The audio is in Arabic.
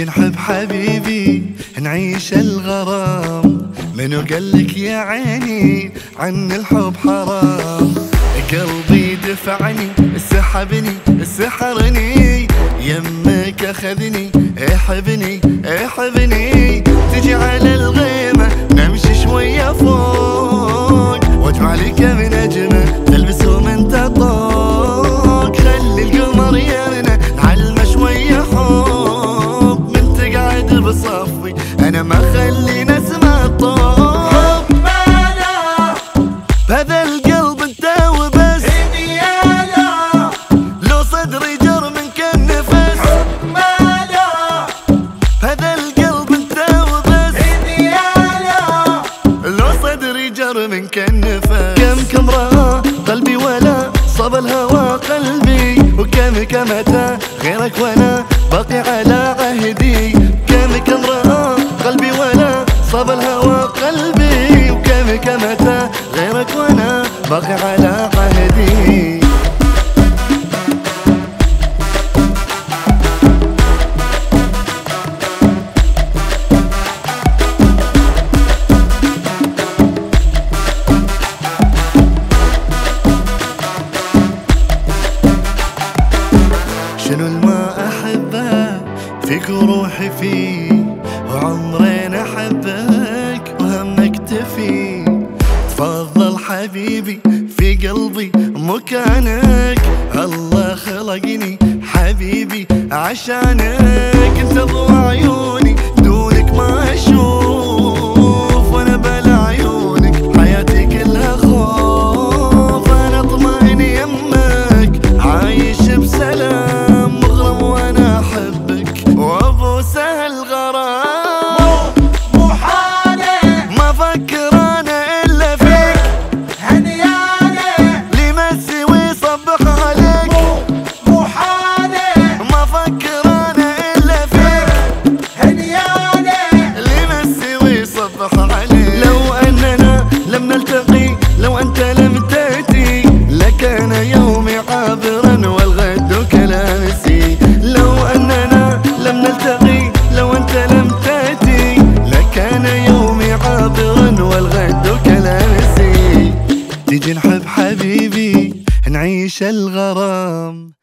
تجي نحب حبيبي نعيش الغرام. منو قالك يا عيني عن الحب حرام؟ قلبي دفعني سحبني سحرني، يمك اخذني احبني احبني. تجي على الغيمة نمشي شوية فوق، واجمع لي كم نجمة تلبسهم انت طوق. خلي القمر يرنا نعلمه شوية حب، من تقعد بصفي انا ما خلي نسمة طوب. بهذا القلب انت وبس، لو صدري جر منك النفس. بهذا القلب انت وبس، لو صدري جر منك النفس. كم رأى قلبي ولا صاب الهوى قلبي، وكم متى غيرك وانا باقي على عهدي. كم رأى قلبي ولا صاب الهوى قلبي، وكم متى غيرك وانا باقي على عهدي. شنو الما احبه فيك وروحي فيه، وعمرين احبك وهمك تفي. تفضل حبيبي في قلبي مكانك، الله خلقني حبيبي عشانك. انت ضوء عيوني دونك ما اشوف، وانا بلا عيونك حياتي كلها خوف. انا اطمئن يمك عايش بسلام، مغرم وانا احبك وابوس الغرام. مو حالي ما افكر انا الا فيك، هنيالي لمسي ويصبح عليك. مو حالي ما افكر انا الا فيك، هنيالي لمسي ويصبح عليك. لو اننا لم نلتقي، لو انت لم تاتي، لكان يومي عابرا والغد كلامسي. لو اننا لم نلتقي، لو انت لم تاتي، لكان يومي عابرا والغد كلامسي. تيجي نحب حبيبي نعيش الغرام.